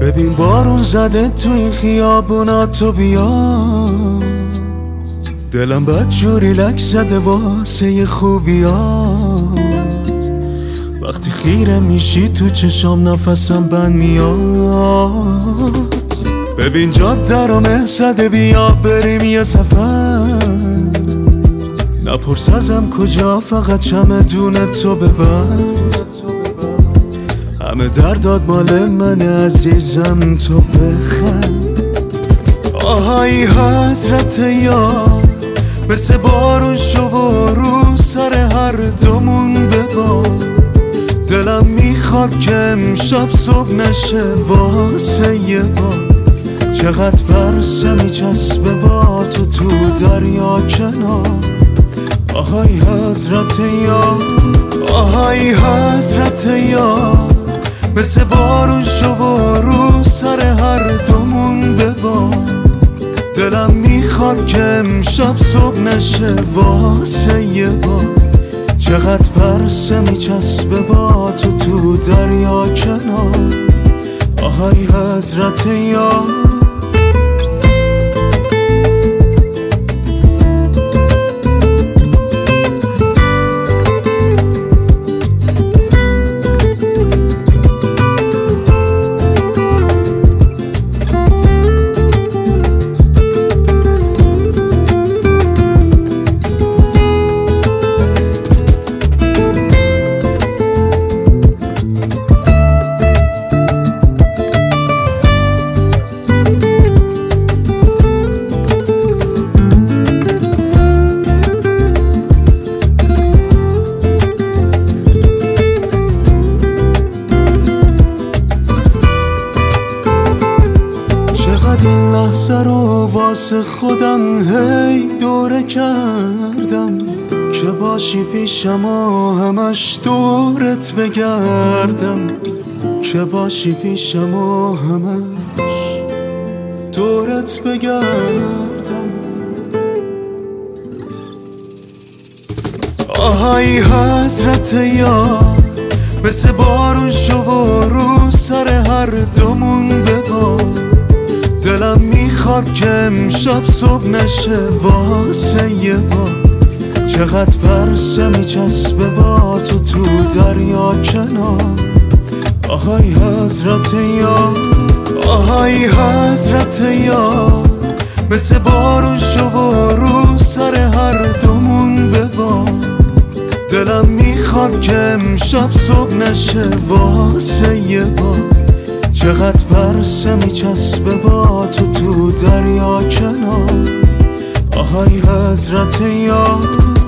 ببین بارون زده تو این خیابونا، تو بیا دلم بدجوری لک زده واسه خوبیات. وقتی خیره میشی تو چشام نفسم بند میاد. ببین جاده رو مه زده، بیا بریم یه سفر. نپرس ازم کجا، فقط چمدون تو ببند. همه درداد مال من عزیزم، تو بخند. آهای حضرت یار، مثل بارون شو و رو سر هر دومون ببار. دلم میخواد که امشب صبح نشه واسه یه بار. چقدر پرسه میچسبه با تو تو دریا کنار. آهای حضرت یار، آهای حضرت یار، مثل بارون شو و رو سر هر دومون ببار. دلم میخواد که امشب صبح نشه واسه یه بار. چقدر پرسه میچسبه با تو تو دریا کنار. آهای حضرت یار. این لحظه رو واسه خودم هی دوره کردم، که باشی پیشم و همش دورت بگردم. که باشی پیشم و همش دورت بگردم. آهای حضرت یار، مثل بارون شو و رو سر هر دومون ببار. دلم میخواد که امشب صبح نشه واسه یه بار. چقدر پرسه میچسبه با تو تو دریا کنار. آهای حضرت یار، آهای حضرت یار، مثل بارون شو و رو سر هر دومون ببار. دلم میخواد که امشب صبح نشه واسه یه بار. چقدر پرسه میچسبه با تو تو دریا کنار. آهای حضرت یار.